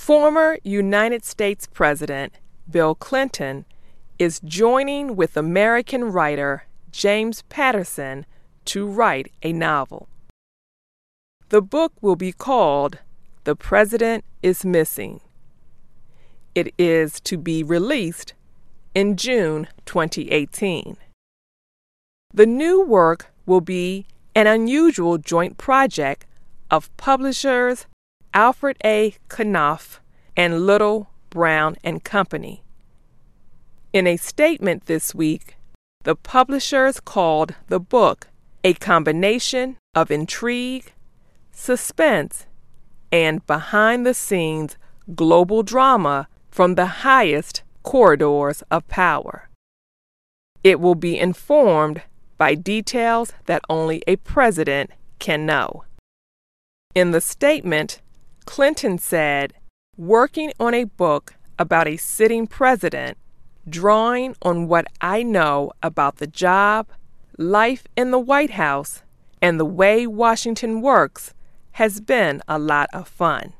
Former United States President Bill Clinton is joining with American writer James Patterson to write a novel. The book will be called The President is Missing. It is to be released in June 2018. The new work will be an unusual joint project of publishers Alfred A. Knopf and Little, Brown and Company. In a statement this week, the publishers called the book a combination of intrigue, suspense, and behind-the-scenes global drama from the highest corridors of power. It will be informed by details that only a president can know. In the statement, Clinton said, "Working on a book about a sitting president, drawing on what I know about the job, life in the White House, and the way Washington works has been a lot of fun."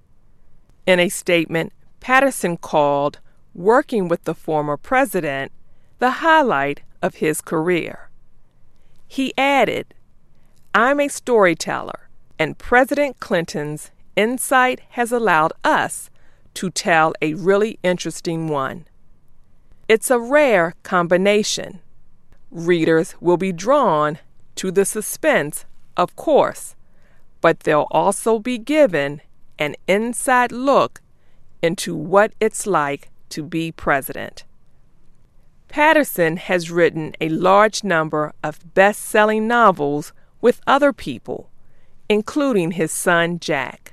In a statement, Patterson called working with the former president the highlight of his career. He added, "I'm a storyteller, and President Clinton's insight has allowed us to tell a really interesting one. It's a rare combination. Readers will be drawn to the suspense, of course, but they'll also be given an inside look into what it's like to be president." Patterson has written a large number of best-selling novels with other people, including his son Jack.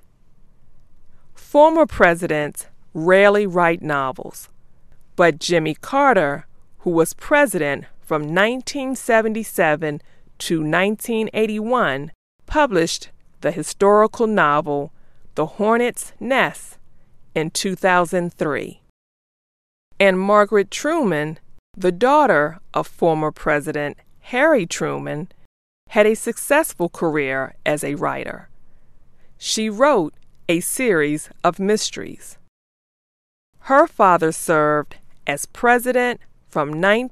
Former presidents rarely write novels, but Jimmy Carter, who was president from 1977 to 1981, published the historical novel The Hornet's Nest in 2003. And Margaret Truman, the daughter of former President Harry Truman, had a successful career as a writer. She wrote a series of mysteries. Her father served as president from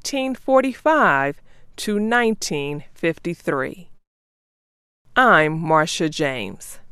1945 to 1953. I'm Marcia James.